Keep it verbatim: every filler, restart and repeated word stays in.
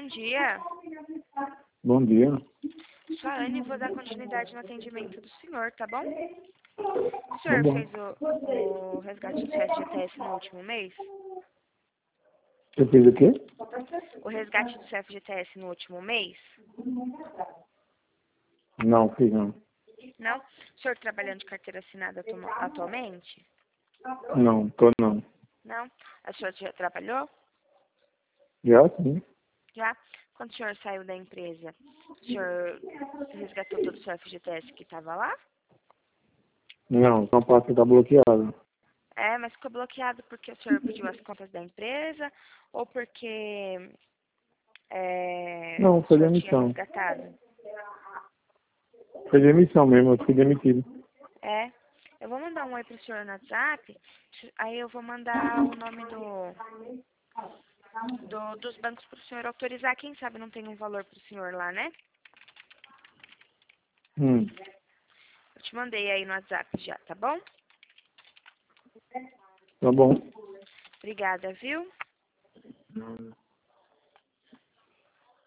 Bom dia. Bom dia. Sou a Anne e vou dar continuidade no atendimento do senhor, tá bom? O Tá senhor bom. fez o, o resgate do F G T S no último mês? Você fez o quê? O resgate do F G T S no último mês? Não, fiz não. Não? O senhor trabalhando de carteira assinada atu- atualmente? Não, tô não. Não? A senhora já trabalhou? Já sim. Já? Quando o senhor saiu da empresa, o senhor resgatou todo o seu F G T S que estava lá? Não, só parte tá bloqueada. É, mas ficou bloqueado porque o senhor pediu as contas da empresa ou porque é, Não, o foi senhor tinha demissão. resgatado? Foi demissão mesmo, eu fui demitido. É. Eu vou mandar um oi pro senhor no WhatsApp, aí eu vou mandar o nome do, do dos bancos pro senhor autorizar. Quem sabe não tem um valor pro senhor lá, né? Hum, Eu te mandei aí no WhatsApp já, tá bom? tá bom. Obrigada, viu? Não.